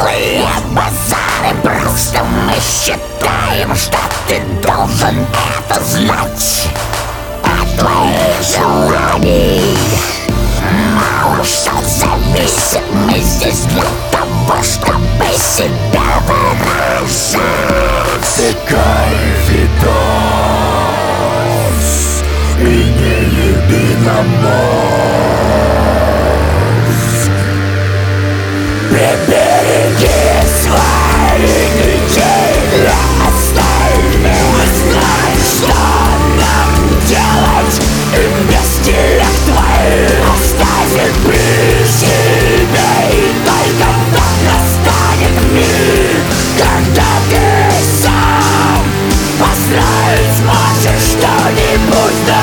Глупые базары, просто мы считаем, что ты должен это знать. От твоих желаний мало что зависит. Мы здесь для того, чтобы себя выражать. Втыкай видос и не еби на мозг. Прибереги свои недели остальных. Знай, что нам делать, и вместе твоих оставим при себе. И только так настанет миг, когда ты сам построить сможешь что-нибудь на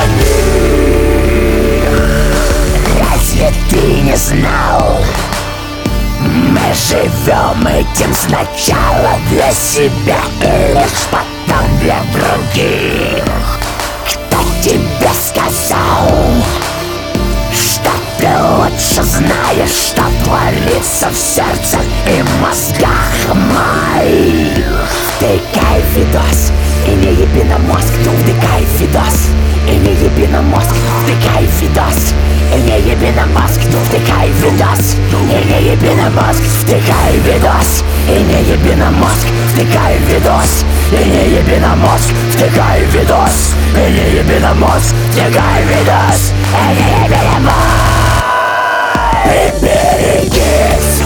них. Разве ты не знал? Мы живем этим сначала для себя и лишь потом для других. Кто тебе сказал, что ты лучше знаешь, что творится в сердце и мозгах моих? Втыкай видос и не еби на мозг. Втыкай видос и не еби на мозг. Втыкай видос и не еби на мозг. Втыкай видос и не еби на мозг. Втыкай видос и не еби на мозг. Втыкай видос и не еби на мозг. Втыкай видос и не еби на мозг. Втыкай видос и не еби на мозг. Прибереги